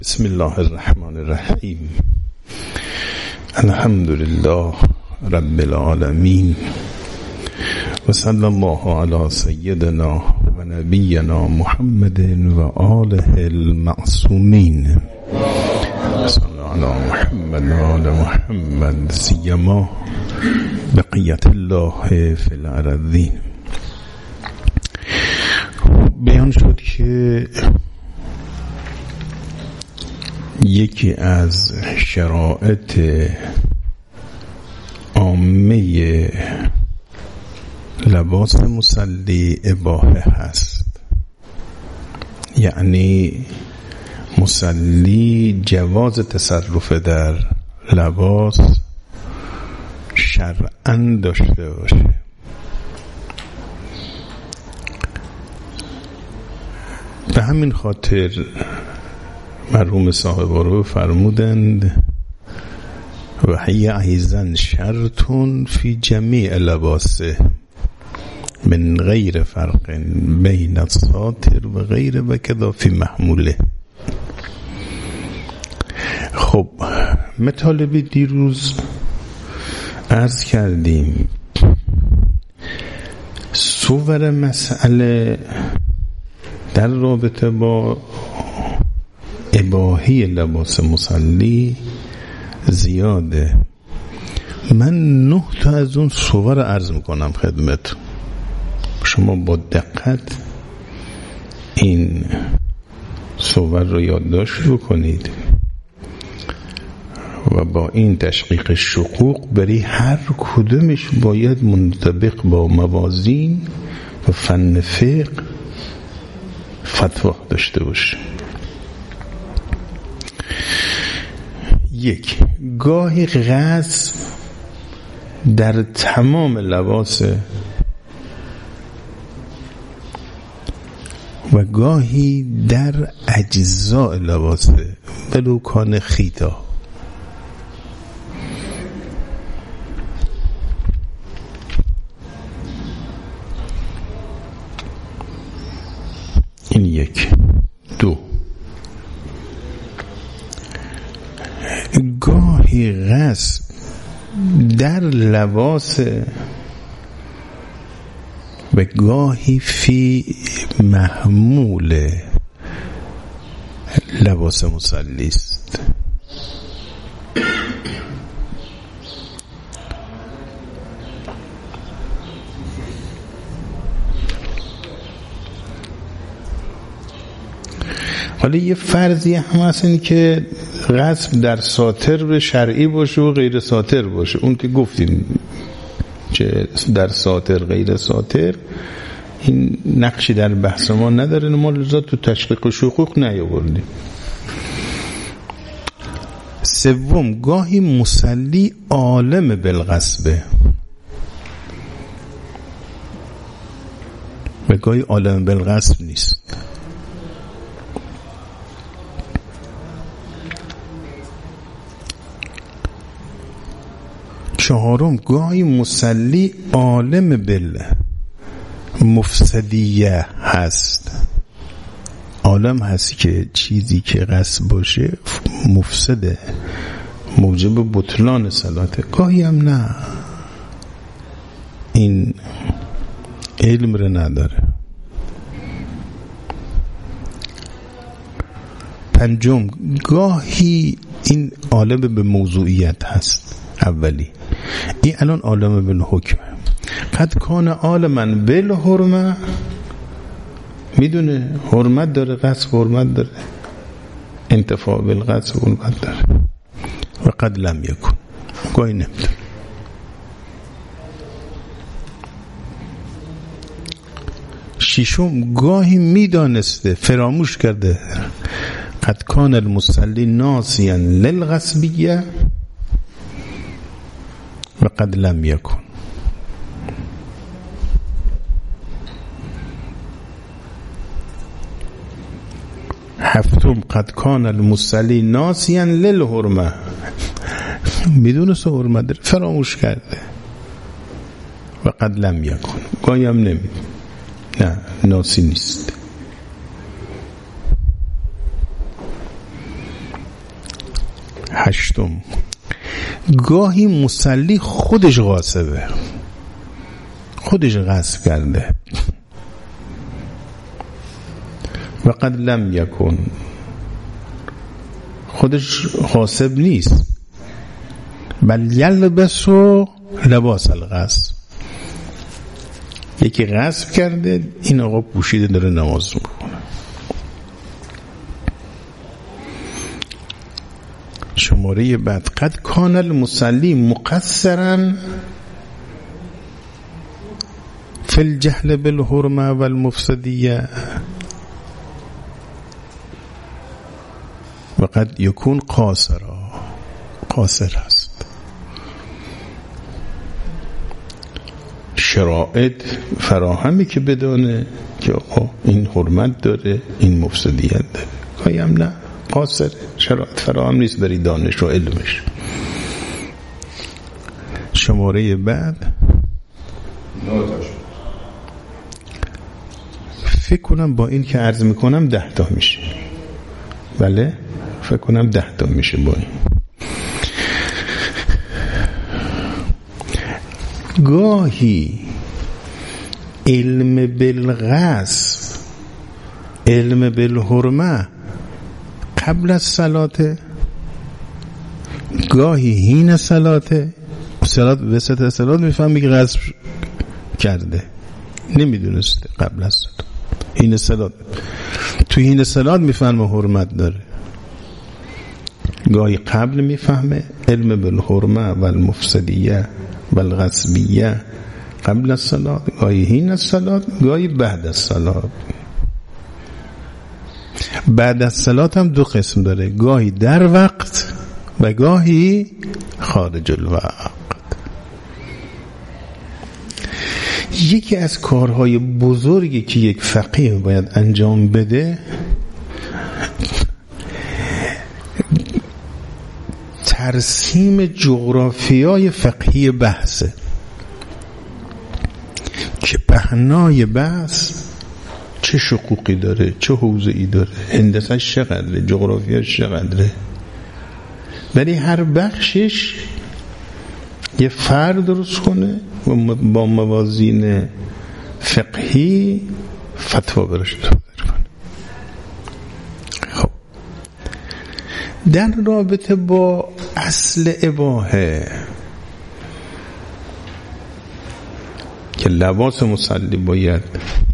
بسم الله الرحمن الرحیم. الحمد لله رب العالمین و صلی الله علی سیدنا و نبینا محمد و آله المعصومین. صلی علی محمد و آل محمد سیما بقیت الله فی الارضین. بیان شد که یکی از شرایط عامه لباس مصلی اباحه هست، یعنی مصلی جواز تصرف در لباس شرعاً داشته باشه. به همین خاطر مرحوم صاحب رو فرمودند و هی ایضا شرطون فی جمیع لباسه من غیر فرق بین الساتر و غیر و کذا فی محموله. خب مطالب دیروز عرض کردیم صور مسئله در رابطه با اباحی لباس مصلی زیاده. من 9 تا از اون صور عرض میکنم خدمت شما. با دقت این صور رو یادداشت بکنید و با این تشقیق شقوق برای هر کدومش باید منطبق با موازین و فن فقه فتوا داشته باشه. یک، گاهی غصب در تمام لباس و گاهی در اجزاء لباس ولو کان خیتا. این یک. دو، گاهی غصب در لباس و گاهی فی محمول لباس مصلی است. حالا یه فرضی هم هست این که غصب در ساتر به شرعی باشه و غیر ساتر باشه. اون که گفتیم که در ساتر غیر ساتر این نقشی در بحث ما نداره، ما لذا تو تشقیق شقوق نیاوردیم. سوم، گاهی مصلی عالم بالغصبه و گاهی عالم بالغصب نیست. چهارم، گاهی مصلی عالم بالمفسدیه هست. عالم هست که چیزی که غصب باشه مفسده، موجب بطلان صلاته. گاهی هم نه، این علم رو نداره. پنجم، گاهی این عالم به موضوعیت هست. اولی این الان عالم بالحکمه. قد کان عالما بالحرمه، میدونه حرمت داره، غصب حرمت داره، انتفاع بالغصب حرمت داره. و قد لم یکن، گاهی نمیدونه. ششم، گاهی میدانسته فراموش کرده. قد کان المصلی ناسیا للغصبیه و قد لم یکن. هفتم، قد کان المصلی ناسیا للحرمه، میدونه سو حرمت داره فراموش کرده. و قد لم یکن، گاهی هم نمیدونه، نه ناسی نیست. هشتم، گاهی مصلی خودش غاصبه، خودش غصب کرده. و قد لم یکن، خودش غاصب نیست، بل یلبس و لباس الغصب، یکی غصب کرده، این آقا پوشیده داره نماز میکنه. شماره بعد، قد کان المصلی مقصرا فی الجهل بالحرمه والمفسدیه و قد یکون قاصرا، قاصر است. شرائط فراهمی که بدانه که آقا این حرمت داره، این مفسدیت داره، کایم نه، قاصر، شرایط فراهم نیست برای دانش و علمش. شماره بعد، فکر کنم با این که عرض میکنم 10 تا میشه. بله فکر کنم 10 تا میشه با این. گاهی علم بالغصب، علم بالحرمه قبل از صلاته، گاهی حین صلاته، صلات وسط صلات میفهمی که غصب کرده، نمیدونسته قبل از صلات، حین صلات، تو حین صلات میفهمه حرمت داره، گاهی قبل میفهمه، علم بالحرمه و المفسدیه و الغصبیه قبل از صلات، گاهی حین صلات، گاهی بعد از صلات. بعد از صلات هم 2 قسم داره، گاهی در وقت و گاهی خارج الوقت. یکی از کارهای بزرگی که یک فقیه باید انجام بده ترسیم جغرافیای فقهی بحثه، که بنای بحث چه شقوقی داره، چه حوزه‌ای داره، هندسه‌اش چقدره، جغرافیاش چقدره، ولی هر بخشش یه فرد درست کنه و با موازین فقهی فتوا براش صادر کنه. خب در رابطه با اصل اباحه که لباس مصلی باید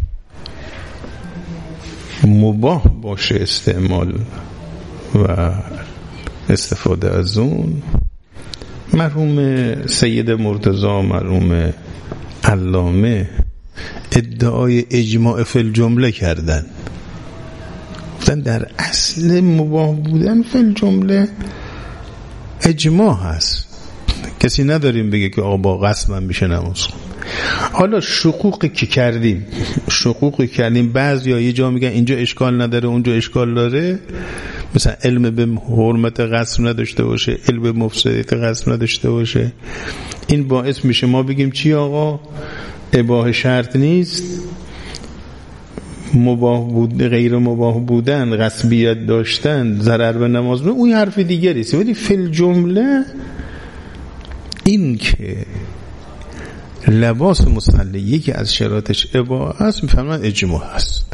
مباح باشه استعمال و استفاده از اون، مرحوم سید مرتضی، مرحوم علامه ادعای اجماع فی الجمله کردن، گفتن در اصل مباح بودن فی الجمله اجماع هست، کسی نداریم بگه که آقا با قصد من میشه نماز خون. حالا شقوقی که کردیم، بعضیا یه جا میگن اینجا اشکال نداره اونجا اشکال داره، مثلا علم به حرمت قصد نداشته باشه، علم به مفسدیت قصد نداشته باشه، این باعث میشه ما بگیم چی آقا اباحه شرط نیست، مباح بود، غیر مباح بودن، غصبیت داشتن، ضرر به نماز، اون حرف دیگری است. ولی فی الجمله این که لباس مصلی یکی از شرایطش اباحه است، میفهمن اجماع است.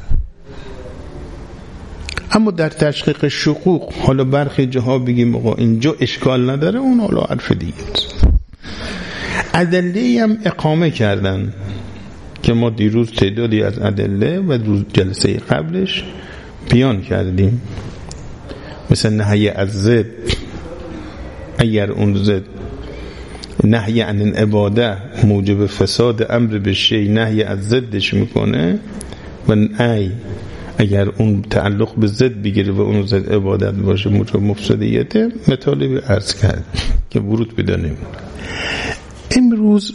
اما در تشقیق شقوق حالا برخی جاها بگیم آقا اینجا اشکال نداره، اون حالا حرف دیگه است. ادله هم اقامه کردن که ما دیروز تعدادی از ادله و جلسه قبلش بیان کردیم، مثل نهی از ضد، اگر اون ضد نهی عن العباده موجب فساد امر به شی، نهی از ضدش میکنه، و اگر اون تعلق به ضد بگیره و اون ضد عبادت باشه موجب مفسدیت، مطالب عرض کرد که ورود بدانیم. امروز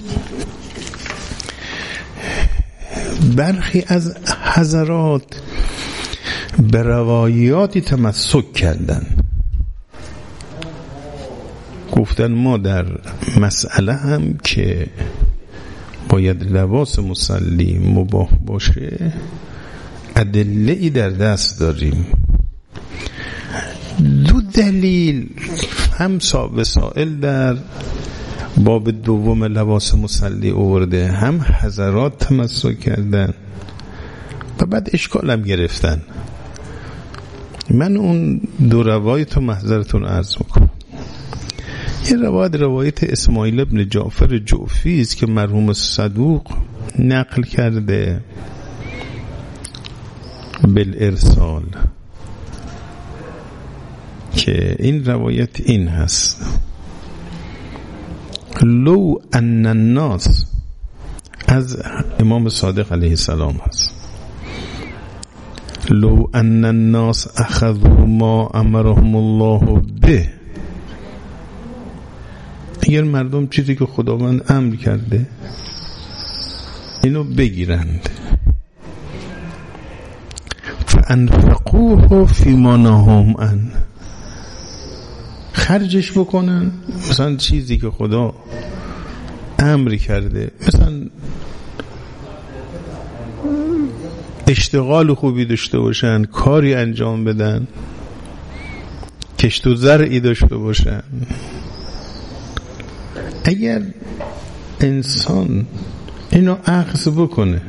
برخی از حضرات به روایاتی تمسک کردن، گفتن ما در مسئله هم که باید لباس مصلی مباح باشه ادله ای در دست داریم. 2 دلیل هم وسائل در باب دوم لباس مصلی آورده، هم حضرات تمسک کردن و بعد اشکالم گرفتن. من اون دو روایت رو محضرتون عرض میکنم. یه روایت اسماعیل ابن جعفر جعفی است که مرحوم صدوق نقل کرده بالارسال، که این روایت این هست: لو ان الناس، از امام صادق علیه السلام هست، لو ان الناس اخذوا ما امرهم الله به، اگر مردم چیزی که خداوند امر کرده اینو بگیرند، فانفقوه فیما نهاهم عنه، خرجش بکنن، مثلا چیزی که خدا امر کرده، مثلا اشتغال خوبی داشته باشن، کاری انجام بدن، کشت و زرعی داشته باشن. اگر انسان اینو اخذ بکنه،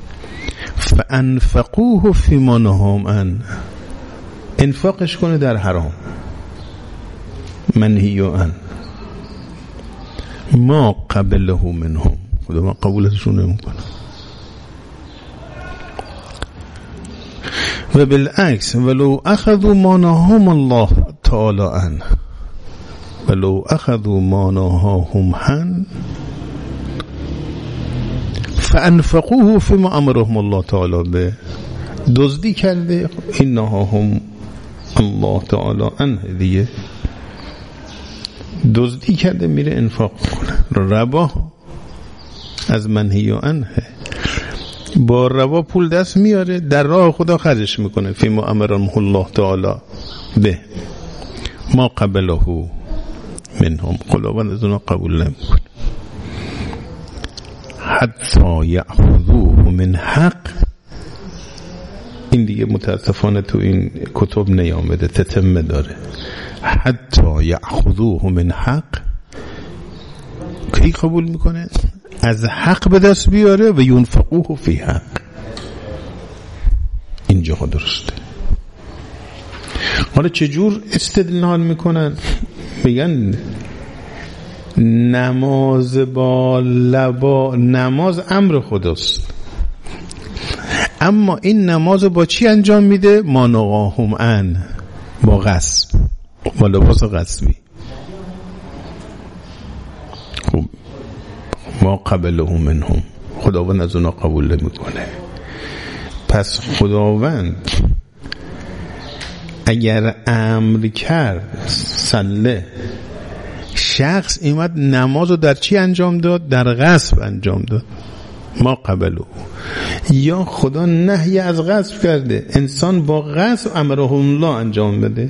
فانفقوه فیما نهاهم عنه، انفاقش کنه در حرام، منهی عنه، ما قبله منهم، خدا ما قبولشون نمیکنه. و بالعکس ولو اخذوا ما نهاهم الله تعالی عنه، ولو اخذوا ما نهاهم عنه فانفقوه فيما امرهم الله تعالی به، دزدی کرده، این نهاهم الله تعالی عنه دیگه، دزدی کرده میره انفاق کنه. ربا از منهی عنه، با ربا پول دست میاره، در راه خدا خرجش میکنه. فیما امرهم الله تعالی به، ما قبله منهم، خداوند از اونا قبول نمیکنه. حتی یأخذوه من حق، این دیگه متاسفانه تو این کتب نیامده، تتمه داره. حتی یأخذوه من حق، کی قبول میکنه؟ از حق به دست بیاره و ینفقوه فی حق، اینجا درسته. حالا چجور استدلال میکنن؟ میگن نماز با لبا، نماز امر خداست، اما این نماز با چی انجام میده؟ ما نهاهم عنه، با غصب، با لباس غصبی. خب ما قبله منهم، خداوند از اونا قبول نمیکنه. پس خداوند اگر امر کرد صله، شخص ایمد نماز رو در چی انجام داد؟ در غصب انجام داد، ما قبله. یا خدا نهی از غصب کرده، انسان با غصب امره الله انجام بده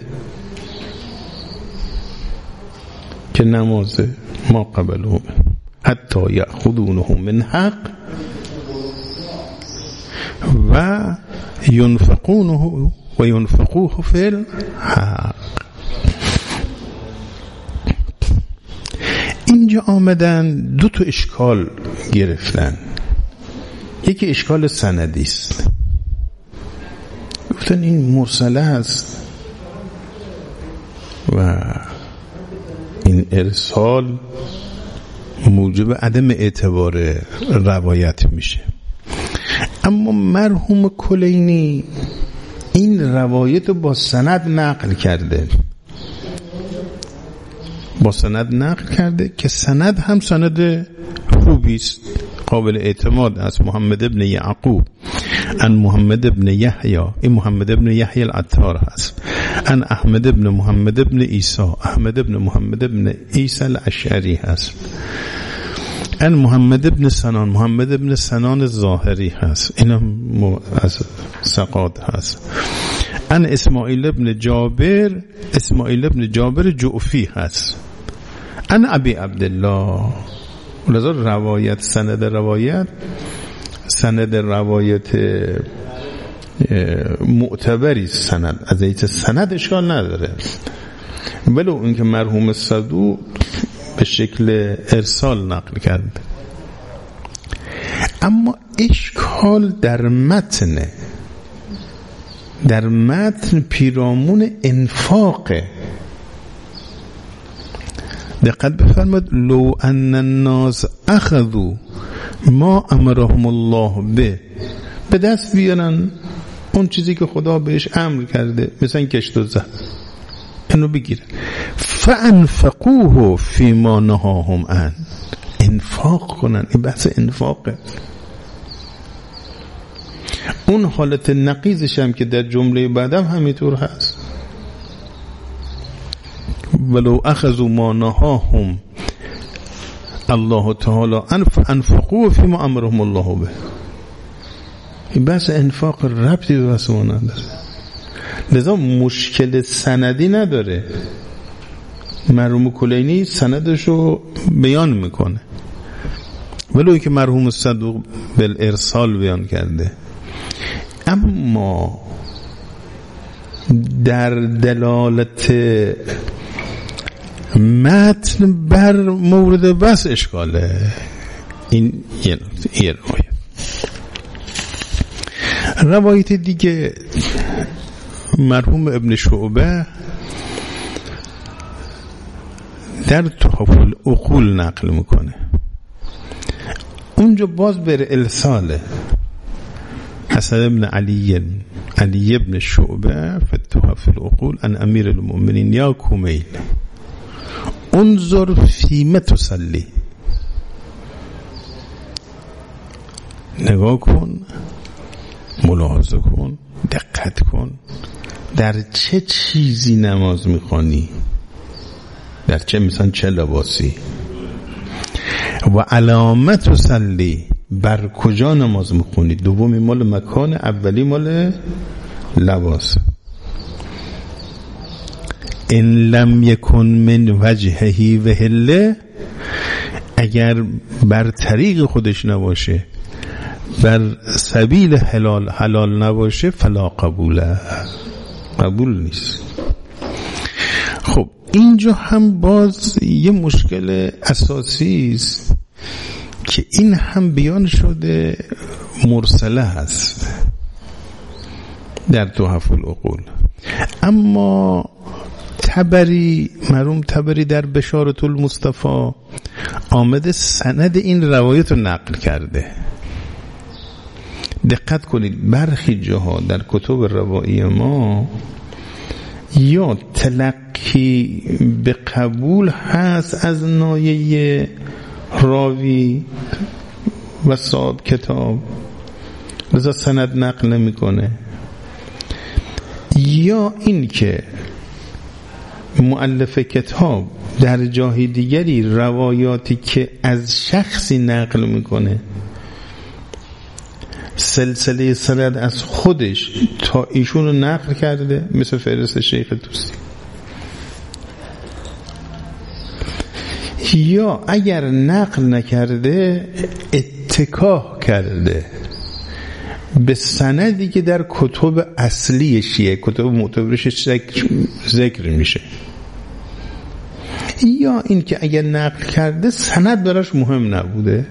که نمازه، ما قبله حتی یأخذونه من حق و ینفقونه و ینفقوه فی الحق. اینجا آمدن دو تا اشکال گرفتن. یکی اشکال سندی است، گفتن این مرسله هست و این ارسال موجب عدم اعتبار روایت میشه. اما مرحوم کلینی این روایت با سند نقل کرده، با سند نقل کرده که سند هم سند خوبی است، قابل اعتماد است. محمد ابن یعقوب ان محمد ابن یحیی، این محمد ابن یحیی العطار هست، ان احمد ابن محمد ابن عیسی، احمد ابن محمد ابن عیسی الاشعری هست، ان محمد ابن سنان، محمد ابن سنان الظاهری هست، این هم از ثقات هست، ان اسماعیل ابن جابر، اسماعیل ابن جابر جعفی هست، ان ابی عبدالله. لذا روایت، سند روایت معتبری، سند از ایت سند اشکال نداره. ولو اینکه مرحوم صدوق به شکل ارسال نقل کرد. اما اشکال در متن پیرامون انفاقه. دقت بفرمایید لو ان الناس اخذوا ما امرهم الله به دست بیارن اون چیزی که خدا بهش امر کرده، مثلا کشت و زر، اینو بگیرن فانفقوه فيما نهاهم عنه، انفاق کنن. این بحث انفاقه. اون حالت نقیضش هم که در جمله بعدم همینطور هست، ولو اخذوا ما نهاهم الله تعالی انفقوا فيما امرهم الله به. این بحث انفاق ربطی به بحث اون نداره، لذا مشکل سندی نداره. مرحوم کلینی سندشو بیان میکنه، ولو که مرحوم صدوق بالارسال بیان کرده. اما در دلالت متن بر مورد بس اشکاله. این یه روایت دیگه مرحوم ابن شعبه در تحف العقول نقل میکنه، اونجا باز بر ارساله. حسن ابن علی ابن شعبه فی تحف العقول ان امیر المؤمنین یا کمیل انظر فیما تصلی، نگاه کن، ملاحظه کن، دقت کن، در چه چیزی نماز میخوانی، در چه، مثلا چه لباسی، و علامت تصلی، بر کجا نماز میخونی. دومی مال مکان، اولی مال لباس. ان لم یکن من وجهه و هله، اگر بر طریق خودش نباشه، بر سبیل حلال نباشه، فلا قبوله، قبول نیست. خب اینجا هم باز یه مشکل اساسی است که این هم بیان شده مرسله هست در تحف العقول. اما طبری، مرحوم طبری در بشارة المصطفى آمده سند این روایت رو نقل کرده. دقت کنید، برخی جاها در کتب روایی ما یا تلقی به قبول هست از نایه راوی و صاحب کتاب، لذا سند نقل نمیکنه، یا این که مؤلف کتاب در جای دیگری روایاتی که از شخصی نقل میکنه سلسله سند از خودش تا ایشون رو نقل کرده، مثل فهرست شیخ توسی. یا اگر نقل نکرده اتکا کرده به سندی که در کتب اصلی شیعه، کتب معتبرش ذکر میشه. یا این که اگر نقل کرده سند براش مهم نبوده.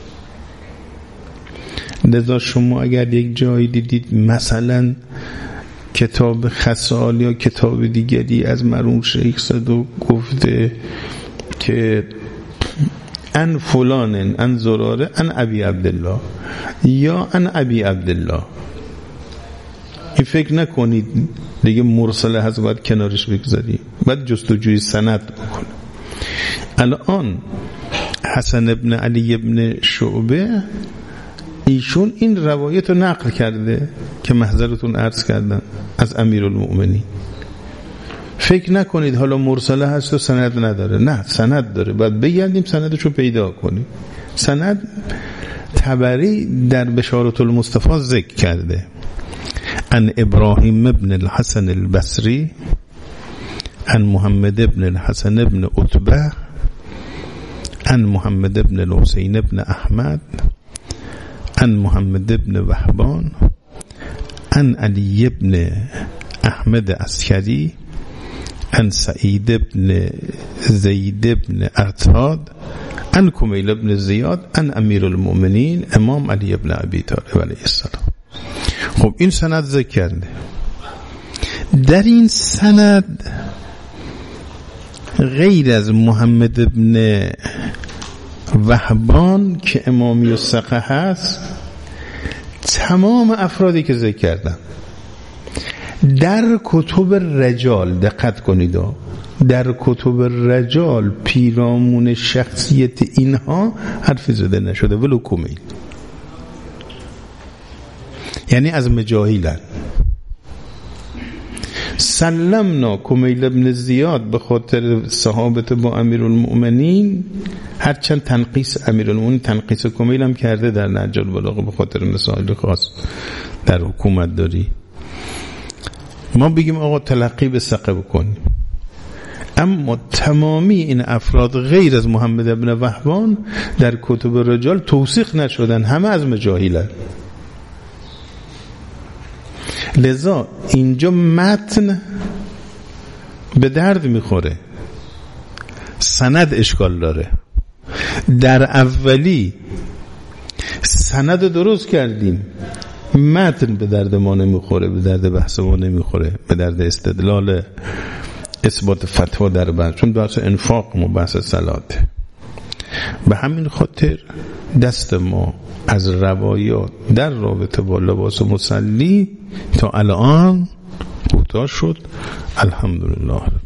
لذا شما اگر یک جایی دیدید مثلا کتاب خصال یا کتاب دیگری از مرحوم شیخ صدوق گفته که ان فلان ان زراره ان ابی عبدالله یا ان ابی عبدالله، این فکر نکنید دیگه مرسله هست باید کنارش بگذاری، باید جستجوی سند بکنه. الان حسن ابن علی ابن شعبه ایشون این روایت رو نقل کرده که محضرتون عرض کردن از امیرالمؤمنین. فکر نکنید حالا مرسله هست و سند نداره، نه سند داره، باید بگردیم سندش رو پیدا کنیم. سند طبری در بشارة المصطفى ذکر کرده ان ابراهیم ابن الحسن البصری ان محمد ابن الحسن ابن عتبه ان محمد ابن الحسین ابن احمد ان محمد ابن وهبان ان علی ابن احمد عسکری عن سعید ابن زید ابن ارتاد عن کمیل ابن زیاد عن امیر المؤمنین امام علی ابن ابی طالب علیه السلام. خب این سند ذکر کرده. در این سند غیر از محمد ابن وهبان که امامی و ثقه هست، تمام افرادی که ذکر کردم در کتب رجال، دقت کنید، در کتب رجال پیرامون شخصیت اینها حرفی زده نشده ولو کمیل، یعنی از مجاهیلن. سلمنا کمیل ابن زیاد به خاطر صحابت با امیرالمؤمنین، هرچند تنقیص امیرالمؤمنین تنقیص کمیل هم کرده در نهج البلاغه به خاطر مسائل خاص در حکومت داری، ما بگیم آقا تلقی به ثقه بکنیم. اما تمامی این افراد غیر از محمد ابن وهبان در کتب رجال توثیق نشدن، همه از مجاهیلن. لذا اینجا متن به درد میخوره، سند اشکال داره. در اولی سند درست کردیم، متن به درد ما نمیخوره، به درد بحث ما نمیخوره، به درد استدلال اثبات فتوا در بحث، چون بحث انفاق و بحث صلاته. به همین خاطر دست ما از روایات در رابطه با لباس مصلی تا الان کوتاه شد. الحمدلله.